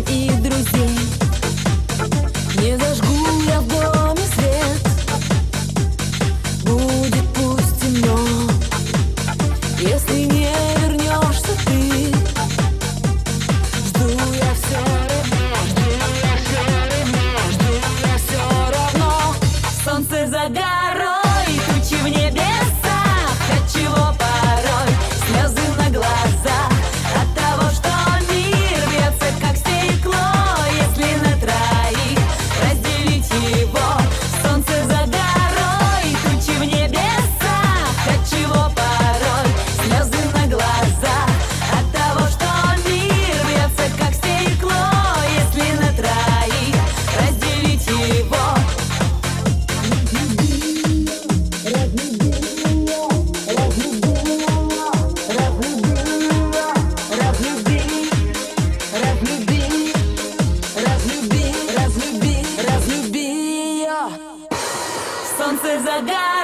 и друзей. Не зажгу я в доме свет, будет пусть темно. Если не вернешься ты, жду я все равно, жду я все равно, жду я все равно. Солнце за горой, тучи в небесах, отчего порой слезы на глазах от того, что мир рвется как стекло, если на троих разделить его. Солнце за горой, тучи в небесах, отчего порой слезы на глазах от того, что мир рвется как стекло, если на троих разделить его. Солнце за горой.